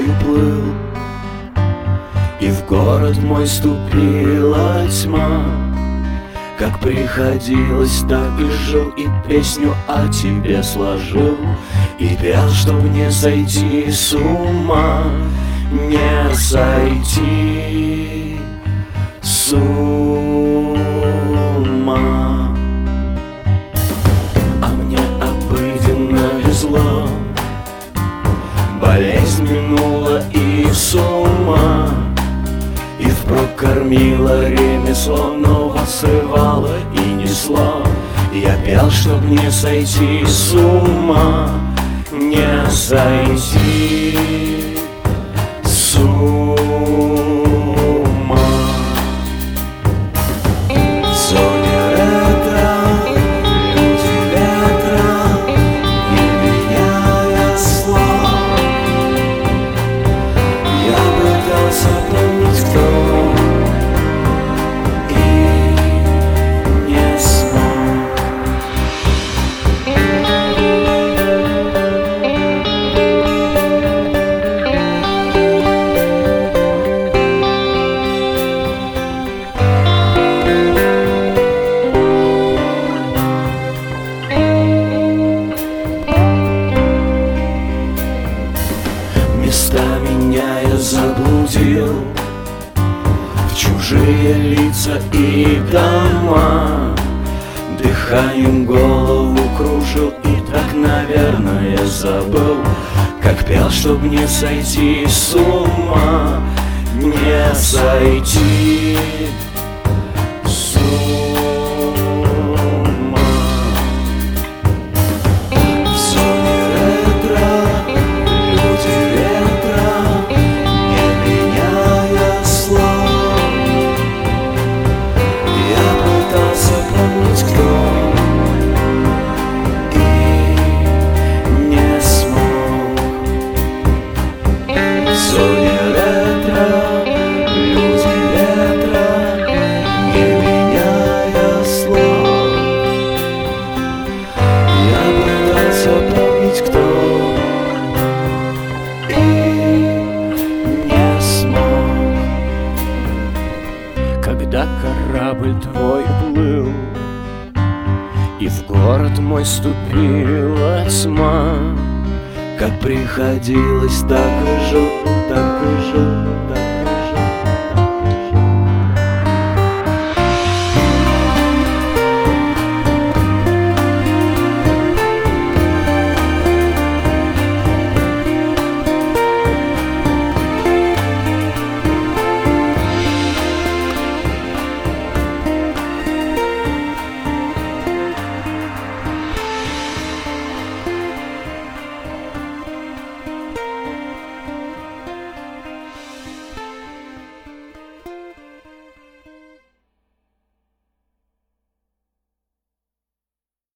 тобою плыл, и в город мой ступила тьма. Как приходилось, так и жил, и песню о тебе сложил, и пел, чтоб не сойти с ума, не сойти с ума. А мне обыденно везло, болезнь минула и с ума, и впрок кормила ремесло, но срывало и несло. Я пел, чтоб не сойти с ума, не сойти с ума. В зоне ретро люди ветра, не меняя слов, я пытался помнить, кто меня я заблудил в чужие лица и дома, дыханием голову кружил и так, наверное, забыл, как пел, чтоб не сойти с ума, не сойти с ума. В зоне ретро люди ветра, не меняя слов, я пытался помнить, кто, и не смог. В зоне ретро люди ветра, не меняя слов, я пытался помнить, кто, и не смог. Когда корабль твой плыл, и в город мой ступила тьма, как приходилось, так и жил, так и жил, так